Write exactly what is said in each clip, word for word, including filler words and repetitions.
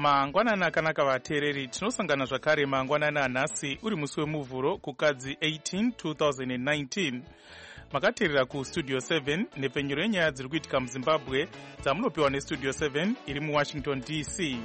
mangwanani akanaka vateereri, tinosangana zvakare mangwanani anhasi uri musi wemuvhuro kukadzi eighteenth two thousand nineteen. makateerera kustudio seven nepfenyuro yenyaya dziri kuitika muzimbabwe dzamunopiwa nestudio seven iri muwashington D C.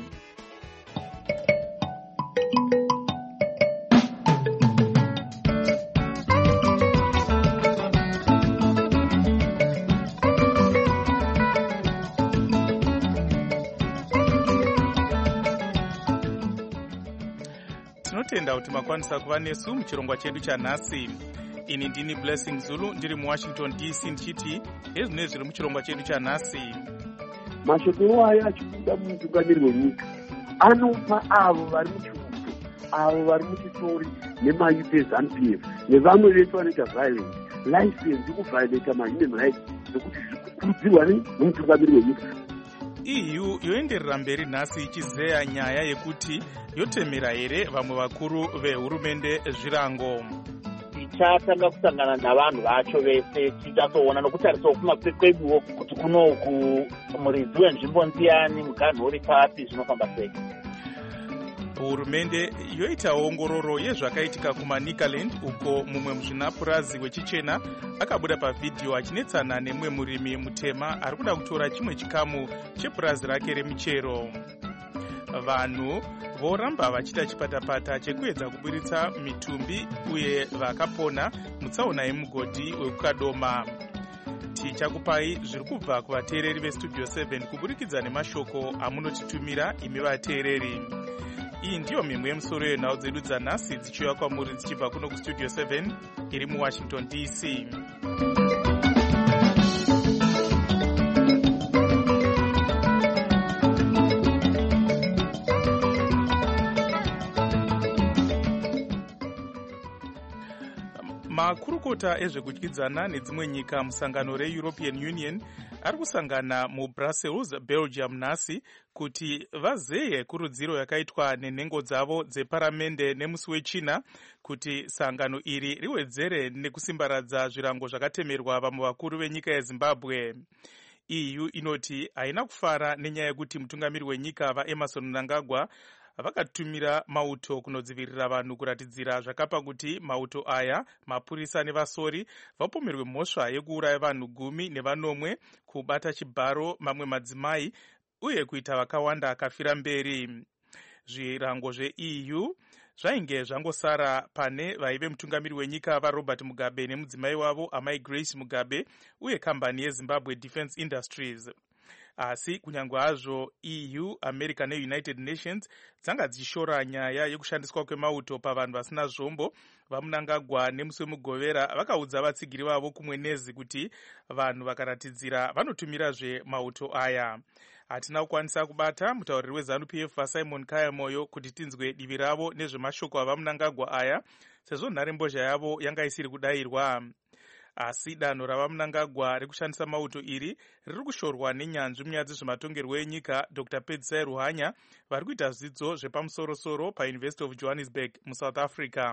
tinotenda kuti makwanisa kuva nesu muchirongwa chedu chanhasi. Ini ndini Blessing Zulu ndiri muwashington D C ndichiti ezvino zviri muchirongwa chedu chanhasi. mashoko aya achibuda mumutungamiri wenyika anopa avo vari muchiuto, avo vari muchitori nemayuth eZANU P F nevamwe vese vanoita violence license yekuviolata mahuman rights nokuti zviri kukurudzirwa nemutungamiri wenyika. E U yoenderera mberi nhasi ichizeya nyaya yekuti yotemera here vamwe vakuru vehurumende zvirango. Tichatanga kusangana navanhu vacho vese tichazoona nokutarisawo kumakwekwe kweduwo kuti kunoku muridzi wenzvimbo ndiani, muganhu uri papi, zvinofamba sei. Hurumende yoita ongororo yezvakaitika kumaNicaland uko mumwe muzvinapurazi wechichena akabuda pavhidhiyo achinetsana nemumwe murimi mutema ari kuda kutora chimwe chikamu chepurazi rake remichero. Vanhu voramba vachiita chipatapata chekuedza kuburitsa mitumbi uye vakapona mutsaona yemugodhi wekukadoma. Tichakupai zviri kubva kuvateereri vestudio seven kuburikidza nemashoko amunotitumira imi vateereri. Iyi ndiyo mimwe yemusoro yenhau dzedu dzanhasi dzichiuya kwamuri dzichibva kuno kustudio seven iri muwashington D C. makurukota ezvekudyidzana nedzimwe nyika musangano reEuropean Union ari kusangana muBrussels, Belgium nhasi kuti vazeye kurudziro yakaitwa nenhengo dzavo dzeparamende nemusi wechina kuti sangano iri riwedzere nekusimbaradza zvirango zvakatemerwa vamwe vakuru venyika yeZimbabwe. E U inoti haina kufara nenyaya yekuti mutungamiri wenyika vaEmerson Mnangagwa vakatumira mauto kunodzivirira vanhu kuratidzira zvakapa kuti mauto aya mapurisa nevasori vapomerwe mhosva yekuuraya vanhu gumi nevanomwe, kubata chibharo mamwe madzimai uye kuita vakawanda akafira mberi. Zvirango zveE U zvainge zvangosara pane vaive mutungamiri wenyika vaRobert Mugabe nemudzimai wavo amai Grace Mugabe uye kambani yeZimbabwe Defence Industries. Asi kunyange hazvo E U, America neUnited Nations dzanga dzichishora nyaya yekushandiswa kwemauto pavanhu vasina zvombo, vaMnangagwa nemusi wemugovera vakaudza vatsigiri vavo kumwenezi kuti vanhu vakaratidzira vanotumirazve mauto aya. Hatina kukwanisa kubata mutauriri weZANU P F vaSimon Kaya Moyo kuti tinzwe divi ravo nezvemashoko avaMnangagwa aya, sezvo nharembozha yavo yanga isiri kudayirwa. Asi danho ravaMnangagwa rekushandisa mauto iri riri kushorwa nenyanzvi munyaya dzezvematongerwo enyika Doctor Pedzai Ruhanya vari kuita zvidzidzo zvepamusorosoro paUniversity of Johannesburg muSouth Africa.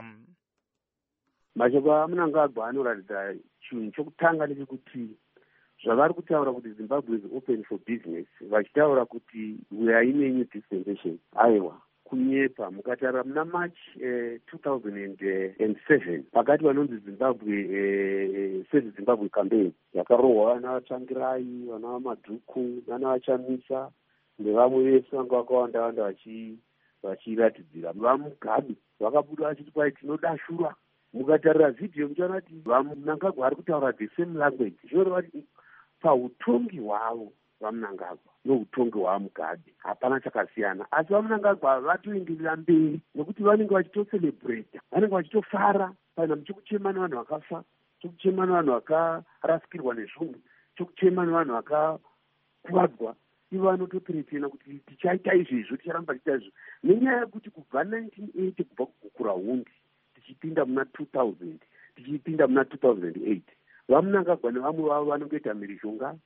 Mashoko avaMnangagwa anoratidza chinhu chokutanga ndechekuti zvavari kutaura kuti Zimbabwe is open for business, vachitaura kuti we are in a new dispensation. Aiwa kunyepa mukatarira muna March eh, two thousand seven pakati vanonzi Zimbabwe eh, Save Zimbabwe campaign yakarohwa vana vatsvangirai, vana vamadhuku, vana vachamisa nevamwe vese vanga vakawanda wanda vachi vachiratidzira. VaMugabe vakabuda vachiti kwai tinodashura. Mukatarira vhidhiyo muchaona kuti vaMnangagwa ari kutaura the same language. Zvinoreva kuti pautongi hwavo vaMnangagwa noutongi hwaMugabe hapana chakasiyana, asi vaMnangagwa vatoenderera mberi nekuti vanenge vachitocelebrata, vanenge vachitofara pana chekuchema nevanhu vakafa, chekuchema nevanhu vakarasikirwa nezvungu, chekuchema nevanhu vakakuvadzwa. Ivo vanotoperetena kuti tichaita izvezvo, ticharamba tichaita izvo, nenyaya yekuti kubva nineteen eighty kubva kugukura hundi tichipinda muna two thousand tichipinda muna two thousand eight vaMnangagwa nevamwe vavo vanongoita mhirizhonga,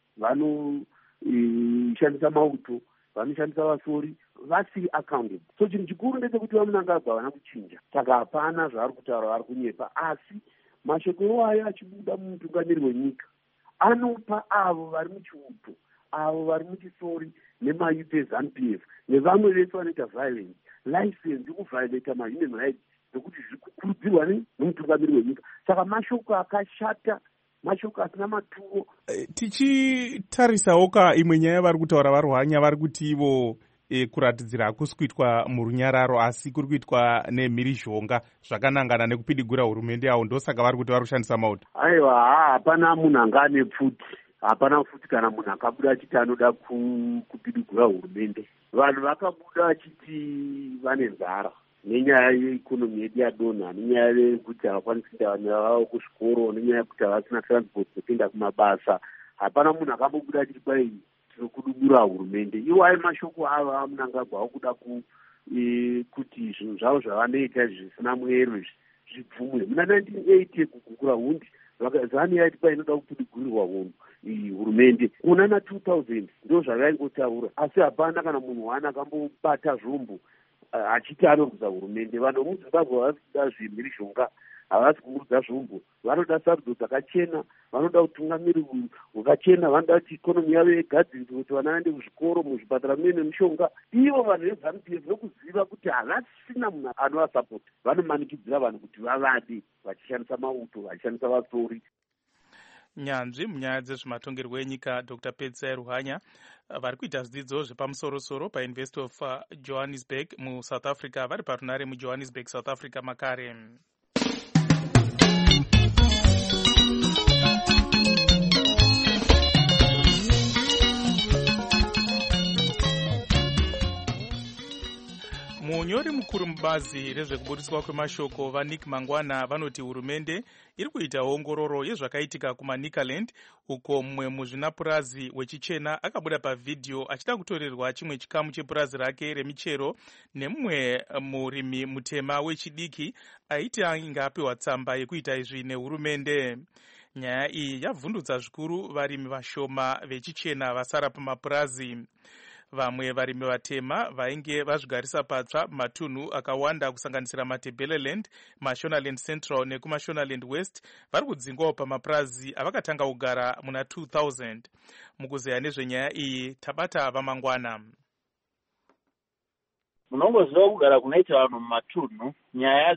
vanoshandisa mauto, vanoshandisa vasori, vasiri accountable. So chinhu chikuru ndechekuti vaMnangagwa havana kuchinja, saka hapana zvavari kutaura, vari kunyepa. Asi mashoko aya achibuda mumutungamiri wenyika anopa avo vari muchiuto, avo vari muchisori nemayuth eZANU P F nevamwe vese vanoita violence license yekuviolata mahuman rights nekuti zviri kukurudzirwa nemutungamiri wenyika. Saka mashoko akashata, mashoko asina maturo. Tichitarisawo ka imwe nyaya vari kutaura varwanya vari kuti ivo e, kuratidzira hakusi kuitwa murunyararo asi kuri kuitwa nemhirizhonga zvakanangana nekupidigura hurumende yavo, ndosaka vari kuti vari kushandisa mauto. Aiwa, hapana munhu anga ane pfuti, hapana futi kana munhu akabuda achiti anoda kupidigura hurumende. Vanhu vakabuda achiti vane nzara nenyaya yeikonomi yedu yadonha, nenyaya yekuti havakwanisi kuenda vana vavo kuzvikoro, nenyaya yekuti havasina transport dzekuenda kumabasa. Hapana munhu akambobuda achiti kwai tinokudubura hurumende. Iwo ai mashoko avo aMnangagwa akuda ku e, kuti zvinhu zvavo zvavanoita zvisina mwero zvibvumwe. Muna nineteen eighty kugugura hundi ZANU yaiti kwai inoda kupidigurirwa hurumende. Kuna na two thousand ndo zvavaingotaura, asi hapana kana munhu wani akambobata zvombo achiti anorudza hurumende. Vanhu vemuZimbabwe havasi kuda zvemhirizhonga, havasi kumurudza zvombo, vanoda sarudzo dzakachena, vanoda utungamiri hwakachena, vanoda kuti ikonomi yavo igadzirwe, kuti vana vaende kuzvikoro, muzvipatara mune nemishonga. Ivo vanhu veZANU P F nokuziva kuti havasina munhu anovasapota, vanomanikidzira vanhu kuti vavade, vachishandisa mauto, vachishandisa vasori. Nyanzvi munyaya dzezvematongerwo enyika Doctor Pedzai Ruhanya vari kuita zvidzidzo zvepamusoro-soro paUniversity of Johannesburg muSouth Africa, vari parunare muJohannesburg, South Africa makare. Munyori mukuru mubazi rezvekuburiswa kwemashoko vaNick Mangwana vanoti hurumende iri kuita ongororo yezvakaitika kumaNicaland, uko mumwe muzvinapurazi wechichena akabuda pavhidhiyo achida kutorerwa chimwe chikamu chepurazi rake remichero nemumwe murimi mutema wechidiki aiti ainge apiwa tsamba yekuita izvi nehurumende. Nyaya iyi yavhundutsa zvikuru varimi vashoma vechichena vasara pamapurazi. Vamwe varimi vatema vainge vazvigarisa patsva matunhu akawanda kusanganisira maTebeleland, maShonaland Central nekumaShonaland West vari kudzingwawo pamapurazi avakatanga kugara muna two thousand. Mukuzeya nezvenyaya iyi tabata vaMangwana. Munongoziva kugara kunoita vanhu mumatunhu, nyaya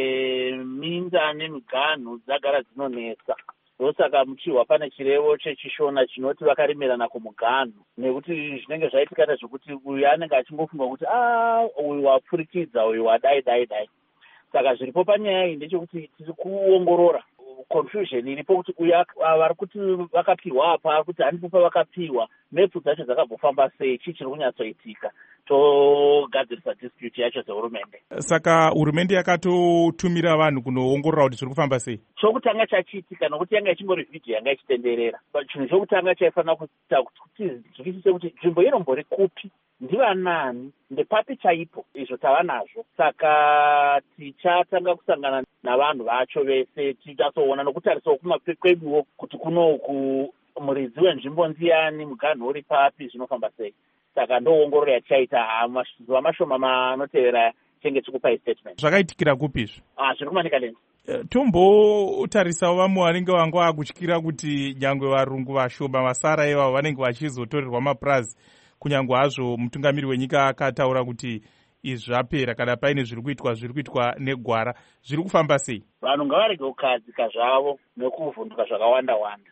dzeminda nemiganhu dzagara dzinonetsa. Ndosaka muchihwa pane chirevo chechishona chinoti vakarimirana kumuganhu, nekuti zvinenge zvaitika nezvekuti uyu anenge achingofunga kuti ah uyu wapfurikidza, uyu wadai dai dai. Saka zviripo panyaya iyi ndechekuti tiri kuongorora confusion iripo kuti uyu vari kuti vakapiwa apa, kuti handipo pavakapiwa, mepfu dzacho dzakambofamba sei, chii chiri kunyatsoitika, togadzirisa dispute yacho sehurumende. Saka hurumende yakatotumira vanhu kunoongorora kuti zviri kufamba sei. Chokutanga chachiitika nokuti yanga ichingori vhidhiyo yanga ichitenderera. Chinhu chokutanga chaifanira kuita kuti zvikisise kuti nzvimbo inombori kupi, ndivanani, ndepapi chaipo, izvo tava nazvo. Saka tichatanga kusangana navanhu vacho vese tichasoona nokutarisawo kumapepe kweduwo kuti kunoku muridzi wenzvimbo ndiani, muganhu uri papi, zvinofamba sei. Saka ndoongororo yatichaita mazuva mashoma manotevera chenge chikupai statement. Zvakaitikira kupizvo? Ah, zviri kumaNicaland. Tombotarisawo vamwe vanenge vanga vakutyira kuti nyangwe varungu vashoma vasara ivavo vanenge vachizotorerwa mapurazi, kunyange hazvo mutungamiri wenyika akataura kuti izvi zvapera, kana paine zviri kuitwa zviri kuitwa negwara. Zviri kufamba sei? Vanhu ngavarege kukadzika zvavo nekuvhunduka zvakawanda-wanda.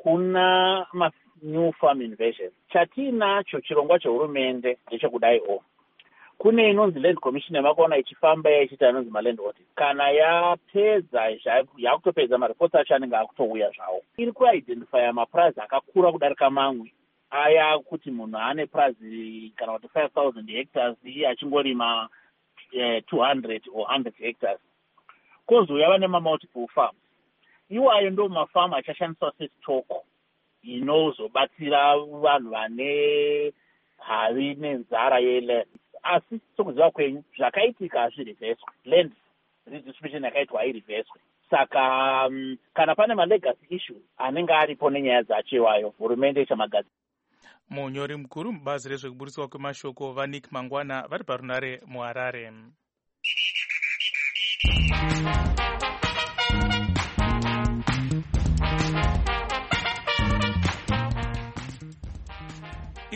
Hakuna ma new farm invasion. Chatinacho chirongwa chehurumende ndechekudaiwo. Kune inonzi land commission yamakaona ichifamba ichiita inonzi maland audit. Kana yapedza yakutopedza maripoti acho anenge akutouya zvawo. Iri kuidentifya mapurazi akakura kudarika mamwe. Aya kuti munhu ane purazi kana kuti five thousand hectares iye achingorima eh, two hundred or one hundred hectares. Kozouya vane multiple farms. Iwayo ndo mafamu achashandiswa sesitoko inozobatsira vanhu vane havi nenzara yeland. Asi sokuziva kwenyu zvakaitika hazvirivheswe, land redistribution yakaitwa hairivheswe. Saka um, kana pane malegacy issues anenge aripo nenyaya dzacho iwayo, hurumende ichamagadzira. Munyori mukuru mubazi rezvekuburiswa kwemashoko vaNick Mangwana vari parunare muHarare.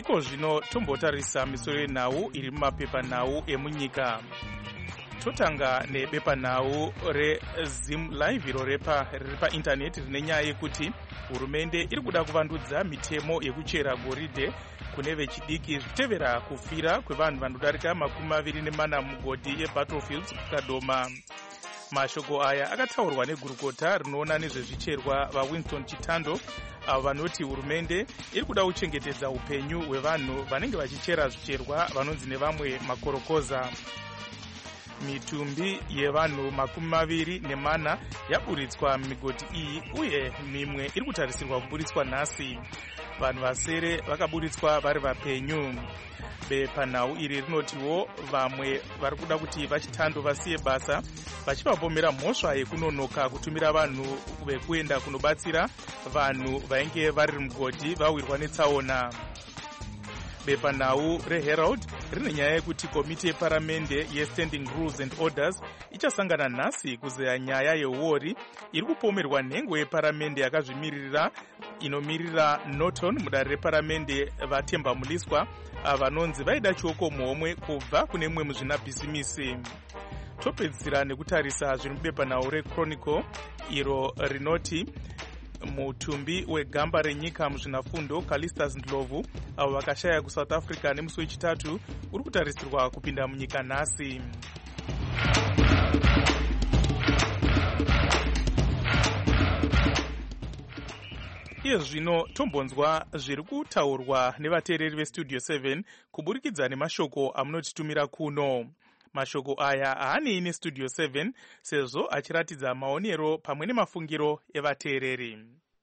iko zvino tombotarisa misoro yenhau iri mumapepanhau emunyika. Totanga nebepanhau reZim Live iro riri paindaneti rine nyaya yekuti hurumende iri kuda kuvandudza mitemo yekuchera goridhe kune vechidiki zvitevera kufira kwevanhu vanodarika makumi maviri nemana mugodhi yeBattlefields kuKadoma. Mashoko aya akataurwa negurukota rinoona nezvezvicherwa vaWinston Chitando, avo vanoti hurumende iri kuda kuchengetedza upenyu hwevanhu vanenge vachichera zvicherwa vanonzi nevamwe makorokoza. Mitumbi yevanhu makumi maviri nemana yaburitswa migodhi iyi uye mimwe iri kutarisirwa kuburitswa nhasi. Vanhu vasere vakaburitswa vari vapenyu. Bepanhau iri rinotiwo vamwe vari kuda kuti vaChitando vasiye basa vachivapomera mhosva yekunonoka kutumira vanhu vekuenda kunobatsira vanhu vainge vari mugodhi vawirwa netsaona. Bepanhau reHerald rine nyaya yekuti komiti yeparamende yeStanding Rules and Orders ichasangana nhasi kuzeya nyaya yeuori iri kupomerwa nhengo yeparamende yakazvimirira inomirira Norton mudare reparamende vaTemba Muliswa vanonzi vaida chioko muhomwe kubva kune mumwe muzvinabhisimisi. Topedzisira nekutarisa zviri mubepanhau reChronicle iro rinoti mutumbi wegamba renyika muzvinafundo Callistus Ndlovu avo vakashaya kuSouth Africa nemusi wechitatu uri kutarisirwa kupinda munyika nhasi. Iye zvino tombonzwa zviri kutaurwa nevateereri veStudio seven kuburikidza nemashoko amunotitumira kuno. Mashoko aya haanei neStudio seven sezvo achiratidza maonero pamwe nemafungiro evateereri.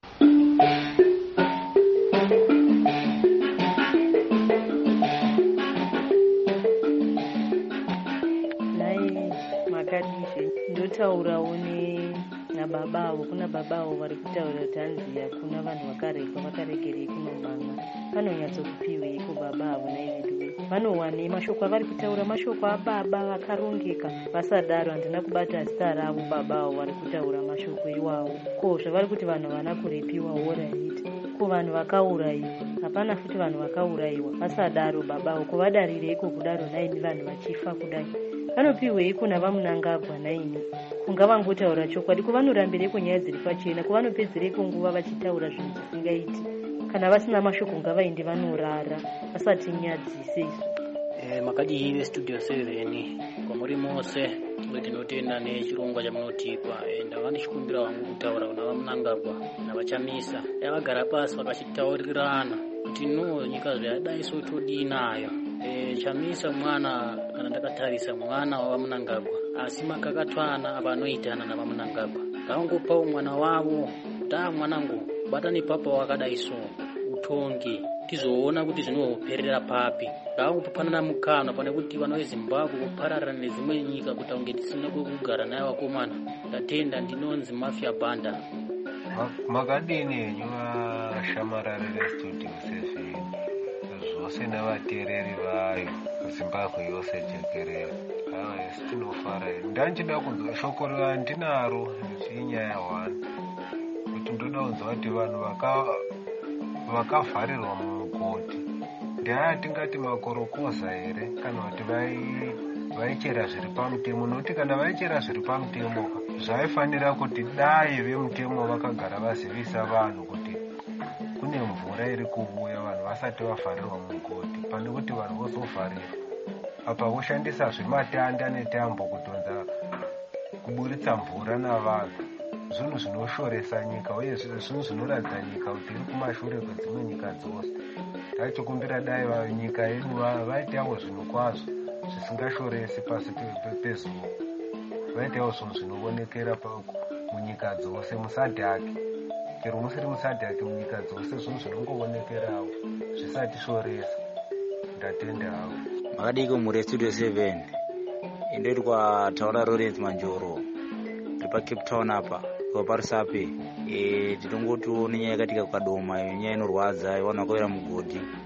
Nai makadizve ndotaurawo nababavo, kuna babavo vari kutaura kuti hanzi hakuna vanhu vakarekwa vakaregerei kunomanga, panonyatsokupiweiko babavo naivedu vanowanei mashoko avari kutaura mashoko ababa vakarongeka. Vasadaro handina kubata zita ravo babavo vari kutaura mashoko iwawo. Ko zvavari kuti vanhu havana kurepiwa oraiti, ko vanhu vakaurayiwa hapana futi vanhu vakaurayiwa. Vasadaro babavo kuvadarireiko kudaro naini vanhu vachifa kudai. Vanopiweiko navamunangagwa naini kungava ngotaura chokwadi, kuvanorambireko nyaya dziri pachena, kuvanopedzereko nguva vachitaura zvinhu zvisingaiti. Kana vasina mashoko ngavaende vanorara vasati nyadzise isu. Eh, makadii veStudio seven kwamuri mose wetinotenda nechirongwa chamunotipa. Ndava ndichikumbira vangu kutaura navamunangagwa navachamisa vagara pasi vakachitaurirana kuti no nyika zvadai so todii nayo. E, chamisa mwana kana ndakatarisa mwana wavamunangagwa asi makakatwana avanoitana navamunangagwa ngavangopawo mwana wavo kuti a mwanangu batani papa wakadai so utongi tizoona kuti zvinoperera papi. Ngavangopanana mukana pane kuti vana veZimbabwe kupararira nedzimwe nyika kuti aunge tisina kugara naye vakomana. Ndatenda ndinonzi Mafia Banda. Makadini henyu vashamarari veStudio seven zvose navateereri vayo Zimbabwe yose jekerere. Ava tinofara. Ndanchida kunzwa shoko randinaro chinyaya one kuti ndoda kunzwa kuti vanhu vaka vakavharirwa mumugodhi ndaya tingati makorokoza here kana kuti vaichera zviri pamutemo. Nokuti kana vaichera zviri pamutemo zvaifanira kuti dai vemutemo vakagara vazivisa vanhu kuti kune mvura iri kubuya vanhu vasati vavharirwa mumugodhi, pane kuti vanhu vozovharirwa apa voshandisa zvimatanda netambo kutonza kuburitsa mvura navanhu. Zvinhu zvinoshoresa nyika uye zvinhu zvinoratidza nyika kuti iri kumashure kwedzimwe nyika dzose. Tachikumbira dai nyika yedu vaitawo zvinhu kwazvo zvisingashoresi pasi pezuva, vaitawo zvinhu zvinoonekera munyika dzose. Musadhaki chero musiri musadhaki munyika dzose zvinhu zvinongoonekerawo zvisati shoresa. Ndatenda hawo. Makadiko muri Studio seven indiri kwataura Lawrence Manjoro ripa Cape Town apa kwaparisape. E, titongotiwo nenyaya yakatika kuKadoma, nyaya inorwadza vanhu vakawira mugodhi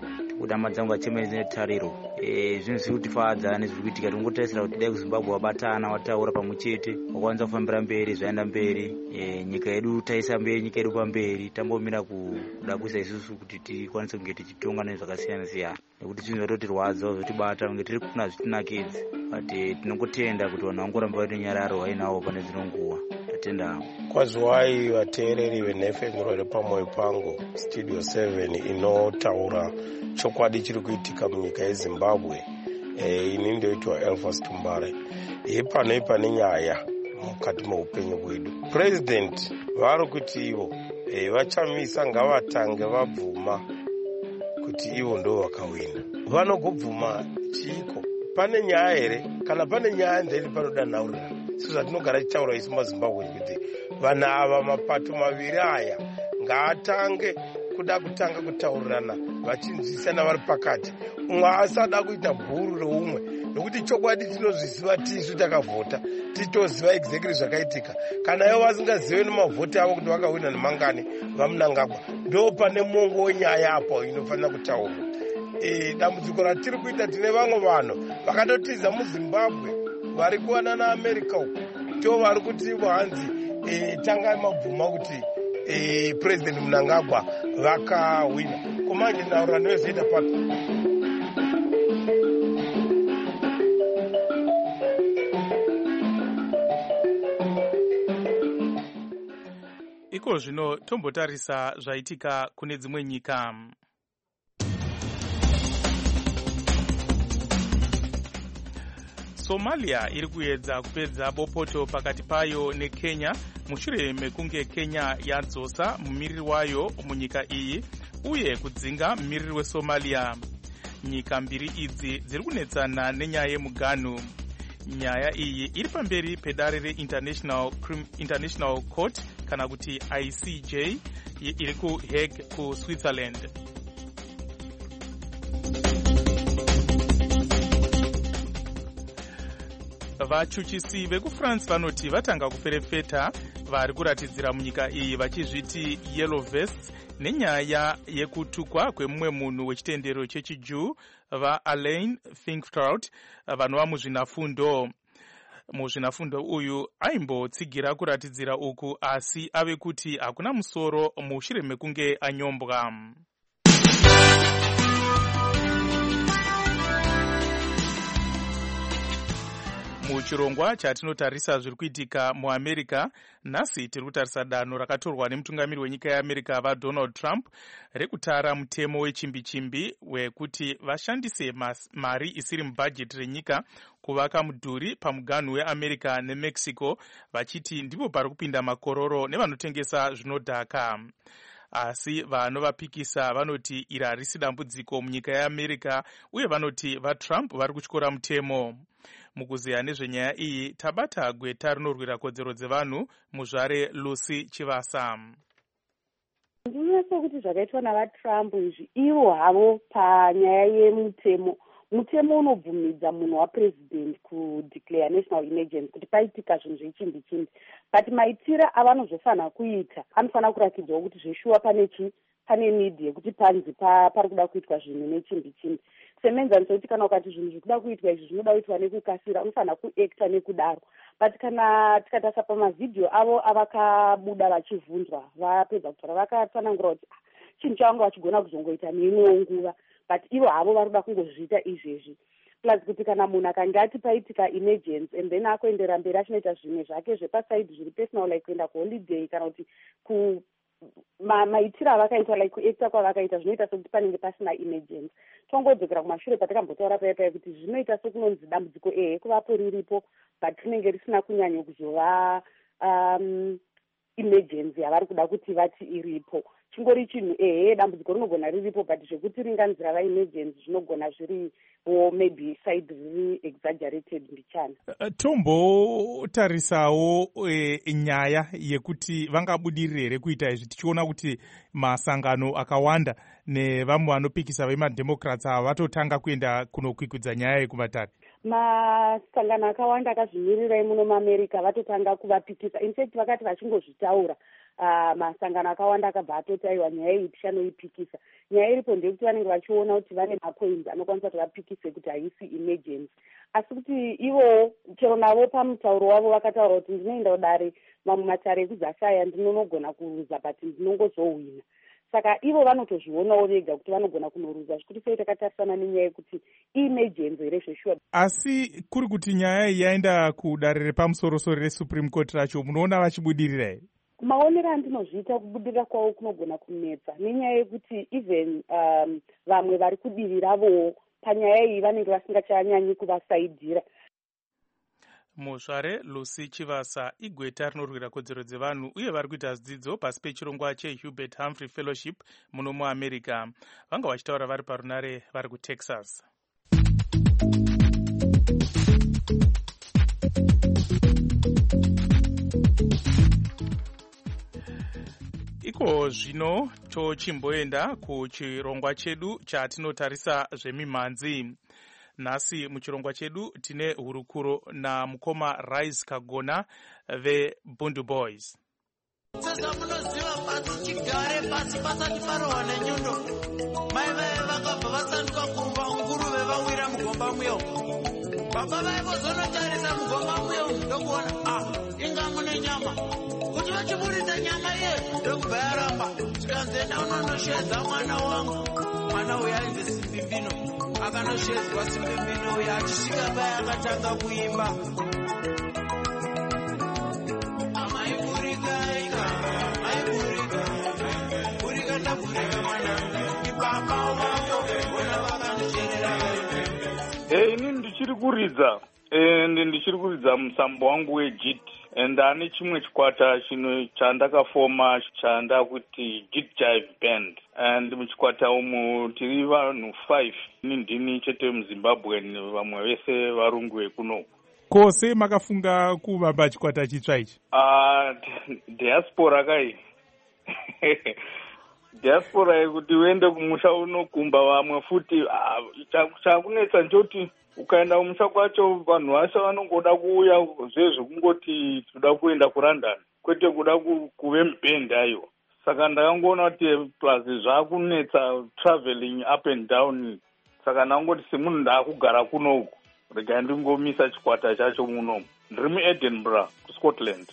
kuti hama dzangu vachemene tariro. E, zvinhu zviri kutifadza nezviri kuitika. Tingotarisira kuti dai kuZimbabwe wabatana wataura pamwe chete wakwanisa kufambira mberi zvaenda mberi. E, nyika yedu taisa mberi nyika yedu pamberi tambomira kuda kuisa isusu kuti tikwanise kunge tichitonga nezvakasiyana siyana nekuti zvinhu zvatotirwadza zvotibata kunge tiri kufuna zvitinakidzi but tinongotenda kuti vanhu vangoramba vaine nyararo vainawo pane dzino nguva. Tatenda kwazivai vateereri venhefenyuro repamwoyo pangu studio seven inotaura chokwadi chiri kuitika munyika yeZimbabwe. E, ini ndoitwa Elfas Tumbare. Ipano ipane nyaya mukati meupenyu hwedu. President vari kuti ivo e, vachamisa ngavatange vabvuma kuti ivo ndo vakawina. Vanogobvuma chiko pane nyaya here kana pane nyaya ndeni panodanhaurira so zvatinogara tichitaura isu maZimbabwe kuti vanhu ava mapato maviri aya ngaatange kuda kutanga kutaurirana vachinzwisana vari pakati, umwe asada kuita bhuru reumwe nokuti chokwadi tinozvisiva tisu takavhota titoziva exactly zvakaitika. Kana ivo vasingazivi nemavhoti avo kuti vakawina nemangani vamunangagwa ndo pane mongo wenyaya apo inofanira kutaurwa. E, dambudziko ratiri kuita tine vamwe vanhu vakatotiza muZimbabwe vari kuwana naAmerica uko to vari kuti ivo hanzi e, tanga mabvuma kuti e, President Mnangagwa vakawina. Komanje naura nevezita pako. Iko zvino tombotarisa zvaitika kune dzimwe nyika. Somalia iri kuedza kupedza bopoto pakati payo neKenya mushure mekunge Kenya yadzosa mumiriri wayo munyika iyi uye kudzinga mumiriri weSomalia. Nyika mbiri idzi dziri kunetsana nenyaya yemuganu. Nyaya iyi iri pamberi pedare reInternational International Court kana kuti I C J iri ku Hague ku Switzerland. Vachuchisi vekuFrance vanoti vatanga kuferefeta vari kuratidzira munyika iyi vachizviti yellow vests nenyaya yekutukwa kwemumwe munhu wechitendero chechiJew vaAlain Finkielkraut vanova muzvinafundo. Muzvinafundo uyu aimbotsigira kuratidzira uku asi ave kuti hakuna musoro mushure mekunge anyombwa. Muchirongwa chatinotarisa zviri kuitika muAmerica, nhasi tiri kutarisa danho rakatorwa nemutungamiri wenyika yeAmerica vaDonald Trump rekutara mutemo wechimbi-chimbi wekuti vashandise mari isiri mubhajeti renyika kuvaka mudhuri pamuganhu weAmerica neMexico vachiti ndipo pari kupinda makororo nevanotengesa zvinodhaka. Asi vanovapikisa vanoti iri harisi dambudziko munyika yeAmerica uye vanoti vaTrump vari kutyora mutemo. Mukuziya nezvenyaya iyi tabata gweta rinorwira kodzero dzevanhu muzvare Lucy Chivasa. Ndinoona kuti zvakaitwa navaTrump izvi ivo havo panyaya yemutemo. Mutemo unobvumidza munhu wapresident kudeclare national emergency kuti paitika zvinhu zvechimbi-chimbi. But maitira avanozofanira kuita anofanira kuratidzwa kuti zveshuwa pane chi pane need yekuti panzi pari kuda kuitwa zvinhu nechimbi-chimbi. Semenzaniso kuti kana ukati zvinhu zvikuda kuitwa izvi zvinoda kuitwa nekukasira unofanira kuacta nekudaro. But kana tikatarisa pamavhidhiyo avo avakabuda vachivhunzwa vapedza kutaura vakatsanangura kuti chinhu chavanga vachigona kuzongoita neimwewo nguva. But ivo havo vari kuda kungozviita izvezvi. Plus kuti kana munhu akanga ati paitika emergency and then akoendera mberi achinoita zvimwe zvake zvepasaidi zviri personal like kuenda kuholiday kana kuti ku maitiro avakaita like kuacta kwavakaita zvinoita sekuti panenge pasina emergency. Tongodzokera kumashure patikambotaura paya paya kuti zvinoita sekunonzi dambudziko ehe kuvapo riripo but rinenge risina kunyanya kuzova um, emergency yavari kuda kuti vati iripo. Chingori chinhu ehe dambudziko rinogona riripo but zvekuti ringanzira vaemergency zvinogona zviriwo maybe side riri exaggerated ndichana. Uh, tombotarisawo e, nyaya yekuti vangabudirire here kuita izvi tichiona kuti masangano akawanda nevamwe vanopikisa vemademocrats ava vatotanga kuenda kunokwikudza nyaya yekumatare. Masangano akawanda akazvimirirai muno muAmerica vatotanga kuvapikisa. In fact vakati vachingozvitaura uh, masangano akawanda akabva atoti aiwa nyaya iyi tichanoipikisa. Nyaya iripo ndeyekuti vanenge vachiona kuti vane mapoints anokwanisa kuti vapikise kuti haisi emergency, asi kuti ivo chero navo pamutauro wavo vakataura kuti ndinoenda kudare mamwe matare ekuzashaya ndinonogona kuruza but ndinongozowina. Saka ivo vanotozvionawo vega kuti vanogona kunoruza, zvikuti sei takatarisana nenyaya yekuti emergency here zveshuwa. Asi kuri kuti nyaya iyi yaenda kudare repamusoro-soro reSupreme Court racho, munoona vachibudirira here? Maonero andinozviita kubudirira kwavo kunogona kunetsa nenyaya yekuti even um, vamwe vari kudivi ravowo panyaya iyi vanenge vasingachanyanyi kuvasaidhira. Muzvare Lucy Chivasa igweta rinorwira kodzero dzevanhu uye vari kuita zvidzidzo pasi pechirongwa cheHubert Humphrey Fellowship muno muAmerica. Vanga vachitaura vari parunare vari kuTexas. Iko zvino tochimboenda kuchirongwa chedu chatinotarisa zvemimhanzi. Nhasi muchirongwa chedu tine hurukuro namukoma Rise Kagona veBundu Boys. Sasa munoziva pasi chigare pasi pasati parohwa nenyundo. Mai vaye vakabva vasanduka kurumba nguruve vawira mugomba muyo. Baba vaye vozonotarisa mugomba muyo ndokuona ah inga mune nyama. Kuti vachiburitsa nyama iye ndokubva yaramba. Tikanzenda unonoshedza mwana wangu. Mwana uyo ainzi Simbimbino. Akanoshedzwa Simbimbino uyo achisvika paya akatanga kuimba. Ini ndichiri kuridza ende ndichiri kuridza musambo wangu weJIT ende ane chimwe chikwata chino chandakafoma chanda kuti JIT Jive Band and muchikwata umu tiri vanhu five. Ini ndini chete muZimbabwe vamwe vese varungu vekuno. Kose makafunga kuvamba chikwata chitsva ichi? Ah, diaspora kai. Diaspora yekuti uende kumusha unokumba vamwe futi chakunetsa nchoti ukaenda kumusha kwacho vanhu vasha vanongoda kuuya zvezvo kungoti toda kuenda kuLondon kwete kuda kuve mubhendi ayo. Saka ndakangoona kuti plus zvakunetsa traveling up and down, saka ndangoti semunhu ndaakugara kunoku regai ndingomisa chikwata chacho munomu. Ndiri muEdinburgh kuScotland.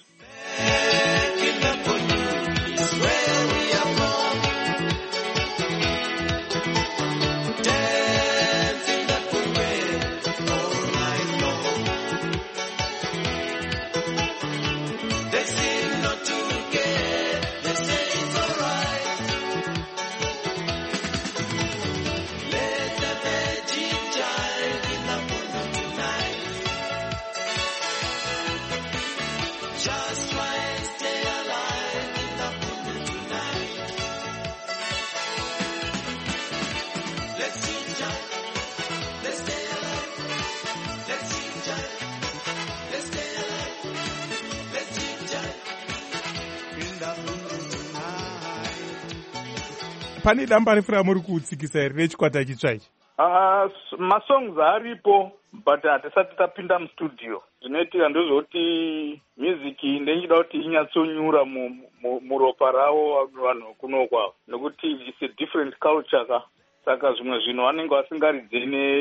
Pane damba refu ramuri kutsikisa here rechikwata chitsva ichi? Uh, masongs aripo but hatisati tapinda mustudio. Zvinoitika ndezvoti music ndechida kuti inyatsonyura muropa ravo vanhu kuno kwavo nekuti it's a different culture ka. Saka zvimwe zvinhu vanenge vasingaridze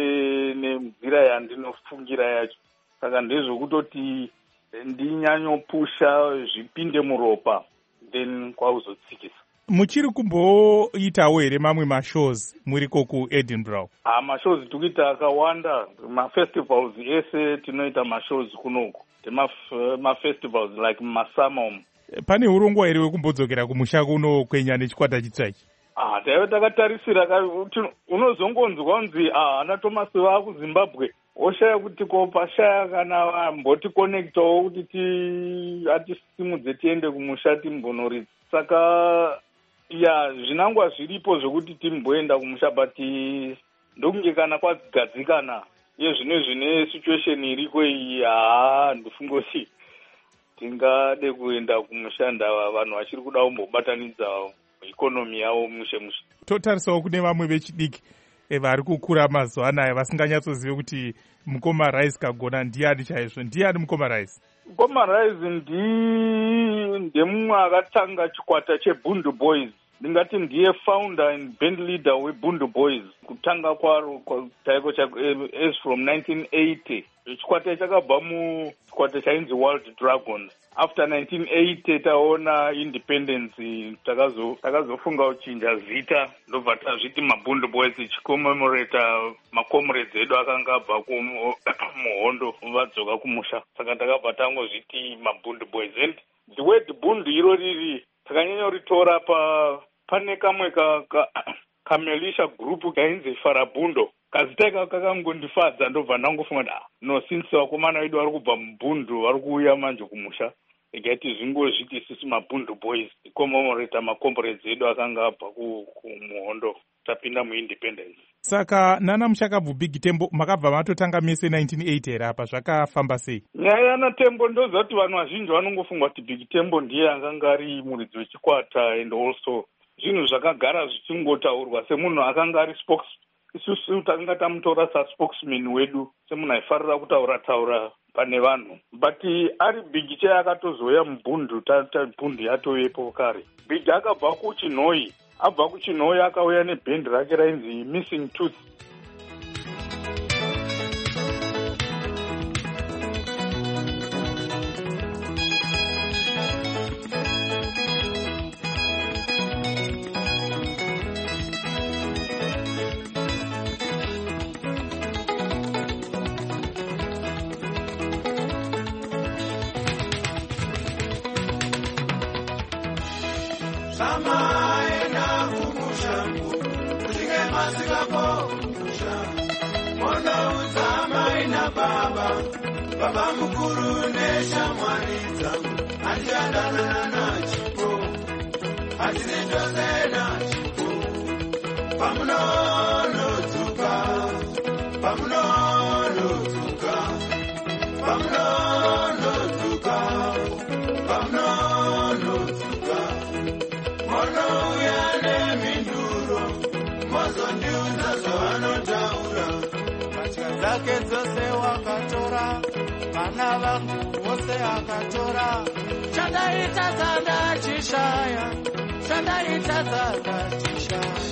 nenzira yandinofungira yacho. Saka ndezvokutoti ndinyanyopusha zvipinde muropa then kwauzotsikisa. Muchiri kumboitawo here mamwe mashows muriko kuEdinburgh? Ah, mashows tikuita akawanda. Mafestivals ese tinoita mashows kunoku. Mafestivals like masama umu. Pane urongwa here wekumbodzokera kumusha kuno kwenya nechikwata chitsva ichi? Ah, taive takatarisira kuti unozongonzwa kunzi ah ana Thomas vaa kuZimbabwe oshaya kuti ko pashaya kana vambotikonektawo kuti ti atisimudze tiende kumusha timbonoridza. Saka ya zvinangwa zviripo zvokuti timboenda kumusha but ndokunge kana kwagadzikana iye zvine zvine situation iriko iyi haa ndifungoti tingade kuenda kumushanda vanhu vachiri kuda kumbobatanidza ikonomi yavo mushe mushe. Totarisawo kune vamwe vechidiki vari kukura mazuva anaya vasinganyatsozive kuti mukoma Rise Kagona ndiani chaizvo. Ndiani mukoma Rise? Gomarise ndi ndemumwe akatanga chikwata cheBundu Boys. Ndingati ndiye founder and band leader weBundu Boys. Kutanga kwaro taiko cha is from nineteen eighty. Chikwata chakabva mu chikwata chainzi World Dragons. After nineteen eighty taona independence takazo takazofunga uchinja zita ndobva tazviti maBundu Boys chicommemorate macomrades edu akanga abva kumuhondo vadzoka kumusha. Saka takabva tangozviti maBundu Boys. And the word bundu iro riri takanyanya ritora pa pane kamwe ka, ka kamelisha group kainzi Farabundo. Kazita kakangondifadza ndobva ndangofunga no since vakomana vedu vari kubva mubundu vari kuuya manje kumusha ikati zvingozviti sisi maBundu Boys commemorate macomrades edu akanga abva kumuhondo tapinda muindependence. Saka nana Mushakabvu Big Tembo makabva matotanga mese nineteen eighty era apa zvakafamba sei? Nyaya yana Tembo ndoziva kuti vanhu vazhinji vanongofunga kuti Big Tembo ndiye akanga ari muridzi wechikwata and also zvinhu zvakagara zvichingotaurwa semunhu akanga ari spokes isusu takanga tamutora saspokesman wedu semunhu aifarira kutaura taura pane vanhu but ari Big che akatozoya mubundu tabundu yatoyepo kare. Big akabva kuChinoi abva kuChinoi akauya nebhendi rake rainzi Missing Tooth. Baba mukuru neshamwari dzangu handiandana nachipo hatizindose nachipo pamunonodzuka pamunonodzuka pamunonodzuka pamunonodzuka monouya nemhinduro mozondiudza zvavanotaura patya dzake dzose wakatora vana vangu vose akatora chandaita ndachishaya chandaita ndachishaya.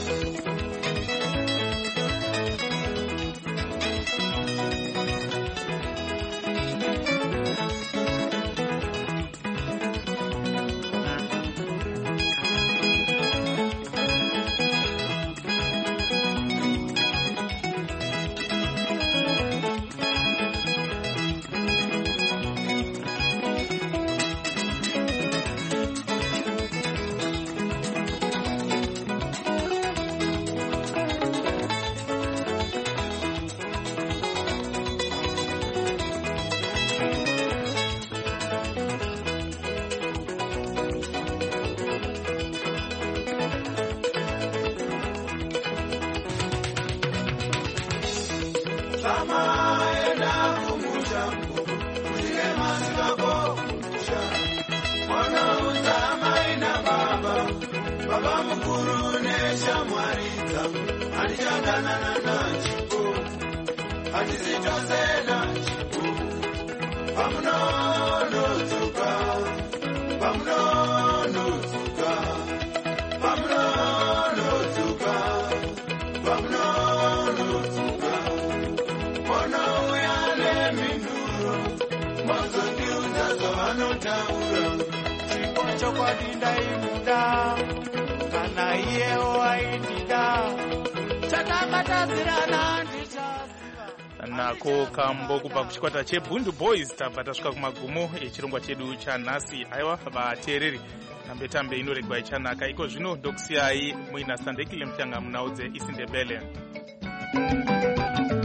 Baba mukuru neshamwari dzangu handichandanana nachipo hatizitose nachipo pamunonodzuka pamunonodzuka pamunonodzuka pamunonodzuka monouya nemhinduro mozondiudza zvavanotaura chipo chokwadi ndaimuda kana iyewo aindida chakabatadzirana ndichaziva nako kambo kubva kuchikwata cheBundu Boys. Tabva tasvika kumagumo echirongwa chedu chanhasi. Aiwa vateereri, tambe tambe inoregwa ichanaka. Iko zvino ndokusiyai muina Sandekile Mshanga munaudze isindebele.